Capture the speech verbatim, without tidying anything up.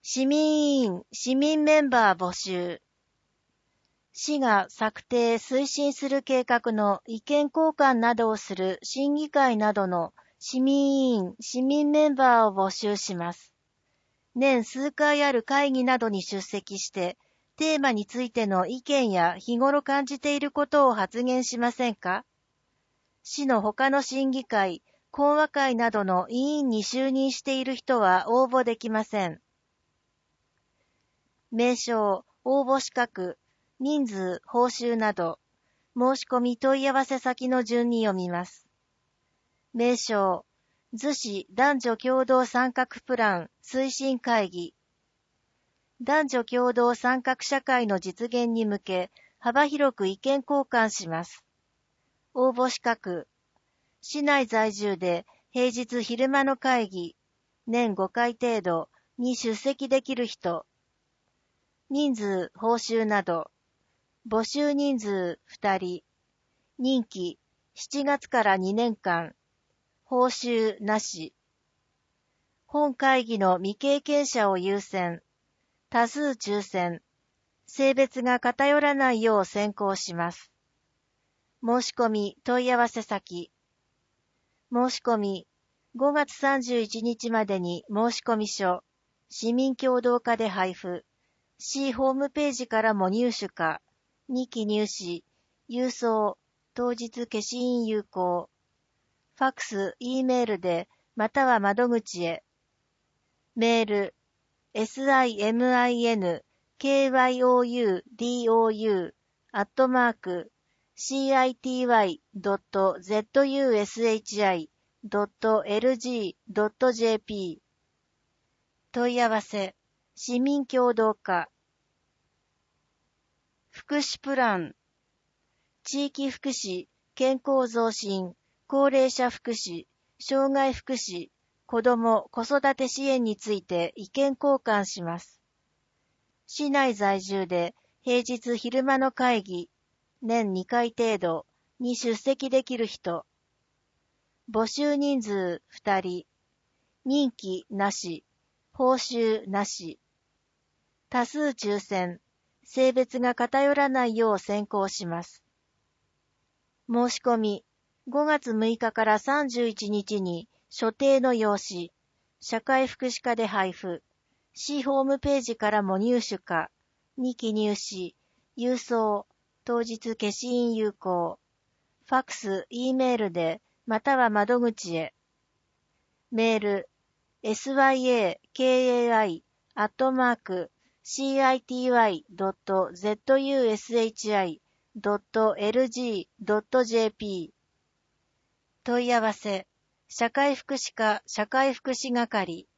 市民委員、市民メンバー募集。市が策定・推進する計画の意見交換などをする審議会などの市民委員・市民メンバーを募集します。年数回ある会議などに出席して、テーマについての意見や日頃感じていることを発言しませんか？市の他の審議会、講和会などの委員に就任している人は応募できません。名称、応募資格、人数、報酬など、申し込み問い合わせ先の順に読みます。名称、逗子男女共同参画プラン推進会議。男女共同参画社会の実現に向け、幅広く意見交換します。応募資格、市内在住で平日昼間の会議、年ごかい程度に出席できる人。人数、報酬など、募集人数ふたり、任期しちがつからにねんかん、報酬なし。本会議の未経験者を優先、多数抽選、性別が偏らないよう選考します。申し込み問い合わせ先。申し込みごがつさんじゅういちにちまでに申込書、市民協同課で配布、市ホームページからも入手か、に記入し、郵送、当日消印有効。ファックス、E メールで、または窓口へ。メール、siminkyodou アットマーク city.zushi.lg.jp 問い合わせ、市民協同課。福祉プラン、地域福祉、健康増進、高齢者福祉、障害福祉、子ども・子育て支援について意見交換します。市内在住で平日昼間の会議、年にかい程度に出席できる人。募集人数ふたり、任期なし、報酬なし。多数抽選、性別が偏らないよう選考します。申し込み、ごがつむいかからさんじゅういちにちに所定の用紙、社会福祉課で配布、市ホームページからも入手か、に記入し、郵送、当日消印有効。ファックス、E メールで、または窓口へ。メール、syakei アットマーク city.zushi.lg.jp 問い合わせ、社会福祉課社会福祉係。